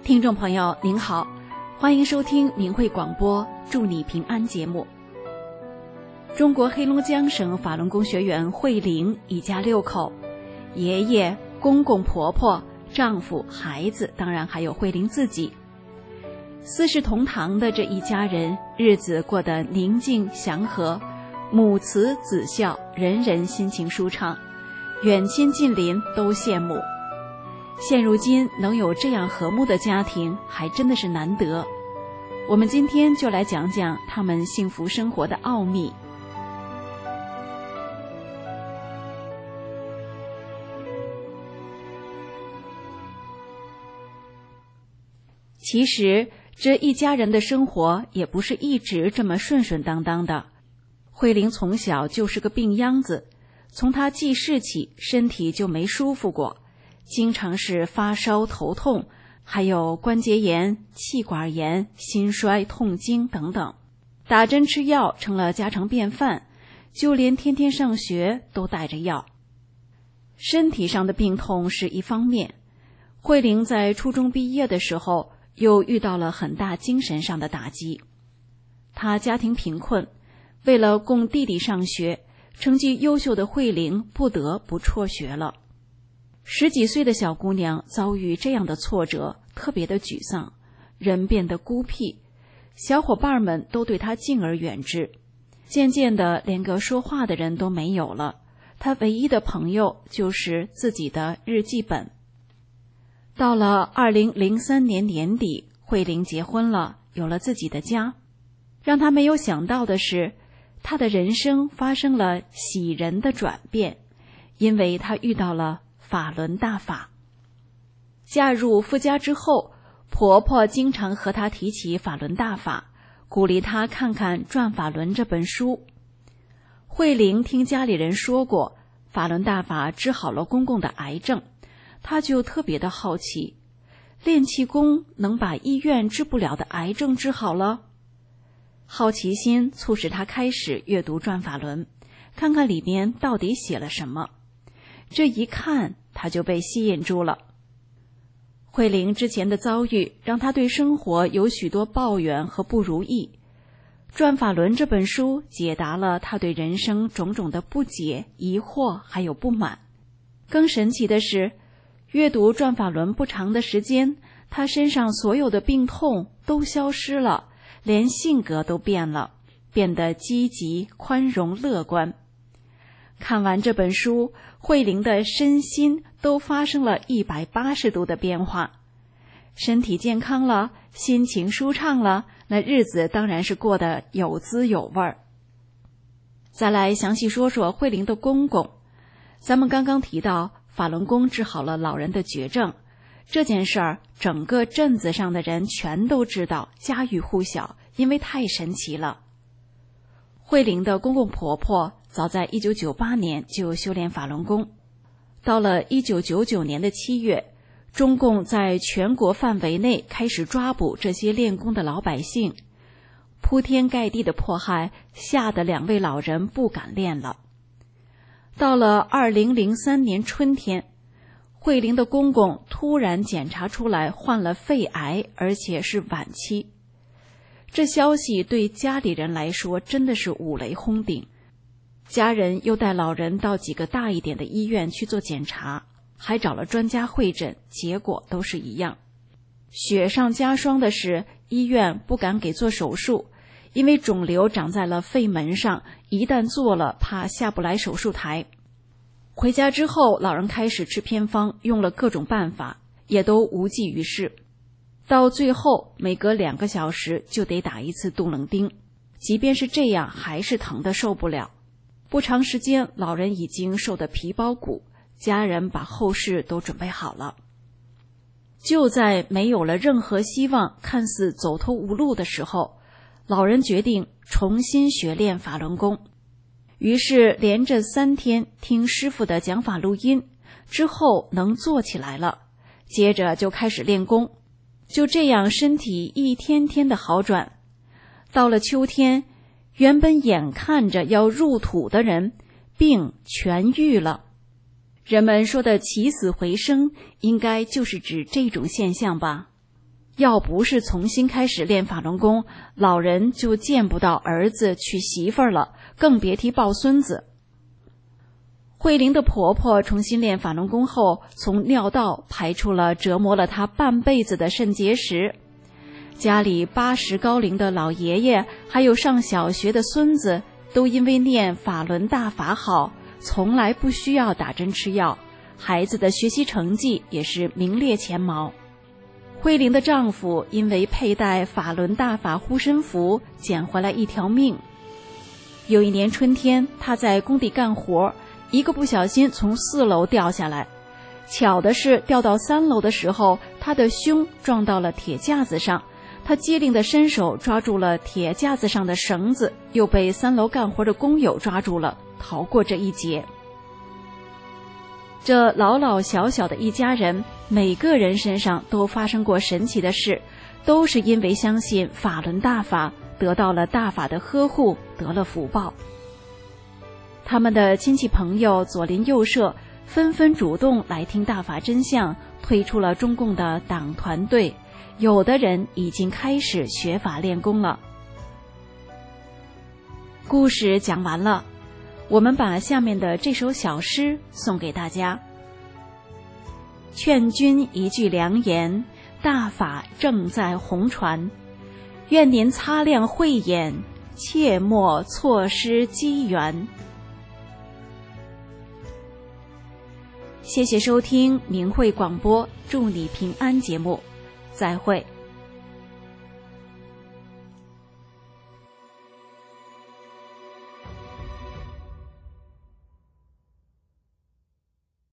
听众朋友您好，欢迎收听明慧广播祝你平安节目。中国黑龙江省法轮功学员慧玲一家6口，爷爷、公公、婆婆、丈夫、孩子，当然还有慧玲自己。四世同堂的这一家人，日子过得宁静祥和，母慈子孝，人人心情舒畅，远亲近邻都羡慕。现如今能有这样和睦的家庭，还真的是难得。我们今天就来讲讲他们幸福生活的奥秘。其实这一家人的生活也不是一直这么顺顺当当的。慧玲从小就是个病秧子，从她记事起，身体就没舒服过，经常是发烧、头痛，还有关节炎、气管炎、心衰、痛经等等，打针吃药成了家常便饭，就连天天上学都带着药。身体上的病痛是一方面，慧玲在初中毕业的时候又遇到了很大精神上的打击。她家庭贫困，为了供弟弟上学，成绩优秀的慧玲不得不辍学了。10几岁的小姑娘遭遇这样的挫折，特别的沮丧，人变得孤僻，小伙伴们都对她敬而远之，渐渐的连个说话的人都没有了。她唯一的朋友就是自己的日记本。到了2003年年底，慧玲结婚了，有了自己的家。让她没有想到的是，她的人生发生了喜人的转变，因为她遇到了法轮大法。嫁入夫家之后，婆婆经常和她提起法轮大法，鼓励她看看《转法轮》这本书。慧玲听家里人说过，法轮大法治好了公公的癌症，她就特别的好奇，练气功能把医院治不了的癌症治好了？好奇心促使她开始阅读《转法轮》，看看里面到底写了什么。这一看，她就被吸引住了。慧玲之前的遭遇让她对生活有许多抱怨和不如意，《转法轮》这本书解答了她对人生种种的不解、疑惑还有不满。更神奇的是，阅读《转法轮》不长的时间，她身上所有的病痛都消失了，连性格都变了，变得积极、宽容、乐观。看完这本书，慧玲的身心都发生了180度的变化，身体健康了，心情舒畅了，那日子当然是过得有滋有味儿。再来详细说说慧玲的公公。咱们刚刚提到法轮功治好了老人的绝症，这件事儿整个镇子上的人全都知道，家喻户晓，因为太神奇了。慧玲的公公婆婆早在1998年就修炼法轮功，到了1999年的7月，中共在全国范围内开始抓捕这些练功的老百姓，铺天盖地的迫害吓得2位老人不敢练了。到了2003年春天，慧玲的公公突然检查出来患了肺癌，而且是晚期。这消息对家里人来说真的是五雷轰顶，家人又带老人到几个大一点的医院去做检查，还找了专家会诊，结果都是一样。雪上加霜的是，医院不敢给做手术，因为肿瘤长在了肺门上，一旦做了怕下不来手术台。回家之后，老人开始吃偏方，用了各种办法，也都无济于事。到最后每隔2个小时就得打一次冻冷钉，即便是这样还是疼得受不了。不长时间，老人已经瘦得皮包骨，家人把后事都准备好了。就在没有了任何希望，看似走投无路的时候，老人决定重新学练法轮功。于是连着3天听师傅的讲法录音，之后能坐起来了，接着就开始练功。就这样身体一天天的好转。到了秋天，原本眼看着要入土的人，病痊愈了。人们说的起死回生，应该就是指这种现象吧。 要不是重新开始练法轮功，老人就见不到儿子娶媳妇儿了，更别提抱孙子。慧玲的婆婆重新练法轮功后，从尿道排出了折磨了她半辈子的肾结石。家里80高龄的老爷爷，还有上小学的孙子，都因为念法轮大法好，从来不需要打针吃药，孩子的学习成绩也是名列前茅。慧玲的丈夫因为佩戴法轮大法护身符，捡回来一条命。有一年春天，他在工地干活，一个不小心从4楼掉下来，巧的是掉到3楼的时候，他的胸撞到了铁架子上，他机灵地伸手抓住了铁架子上的绳子，又被3楼干活的工友抓住了，逃过这一劫。这老老小小的一家人，每个人身上都发生过神奇的事，都是因为相信法轮大法，得到了大法的呵护，得了福报。他们的亲戚朋友左邻右舍纷纷主动来听大法真相，退出了中共的党团队，有的人已经开始学法练功了。故事讲完了，我们把下面的这首小诗送给大家。劝君一句良言，大法正在红传，愿您擦亮慧眼，切莫错失机缘。谢谢收听明慧广播，祝你平安节目，再会。